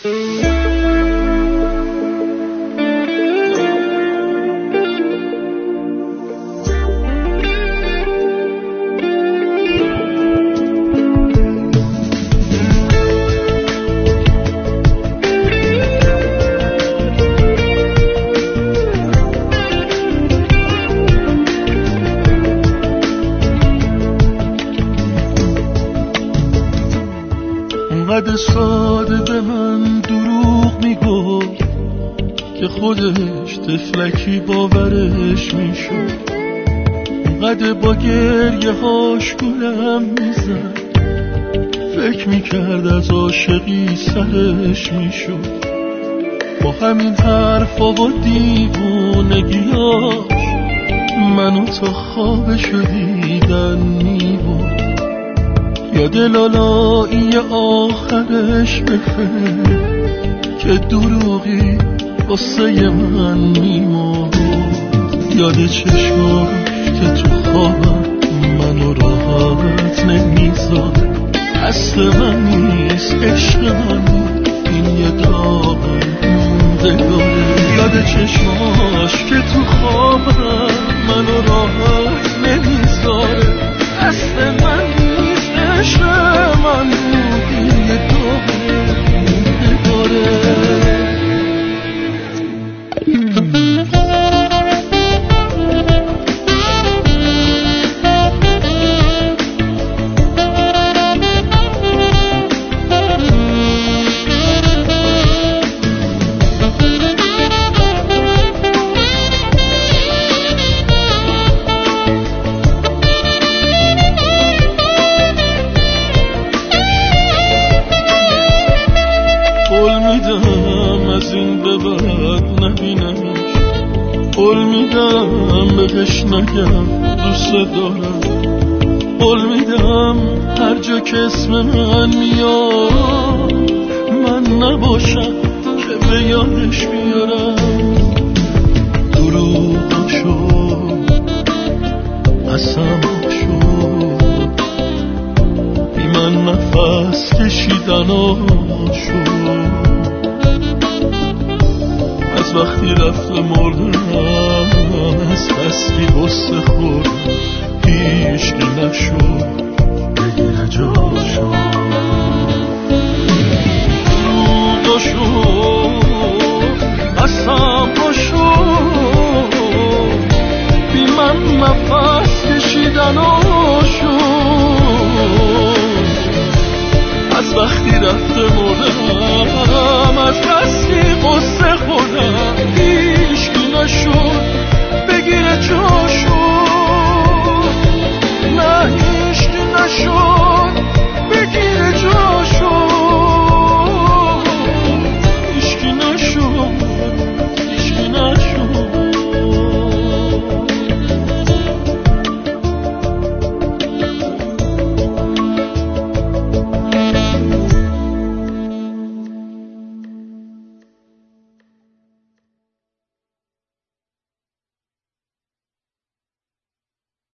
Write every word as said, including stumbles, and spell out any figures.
انقدر ساده به من دروغ میگفت که خودش تفلکی باورش میشد. انقدر با گریه هاش گولم میزد، فکر میکرد از عاشقی سرش میشد. با همین حرفا و دیوونگیاش منو تا خوابش دیدن میبرد. یاد لالایی آخرش بخیر که دروغی قصه من میمرد. یاد چشماش که تو خوابم منو راحت نمیذاره. اصل من نیست عشق من، این یه داغ موندگاره. یاد چشماش که تو خوابم منو راحت نمیذاره. اصل من نیست عشق من، این یه داغ موندگاره. نگم دوست دارم، قول میدم هر جا که اسم من میاد من نباشم که به یادش بیارم. دروغاشو قسماشو بی من نفس کشیدناشو از وقتی رفته مردم، از بسکی غصه خورد هیچکی نشد بگیره جاشو. دروغاشو قسماشو بی من نفس کشیدناشو از وقتی رفته مردم، از بسکی غصه خوردم هیچکی نشد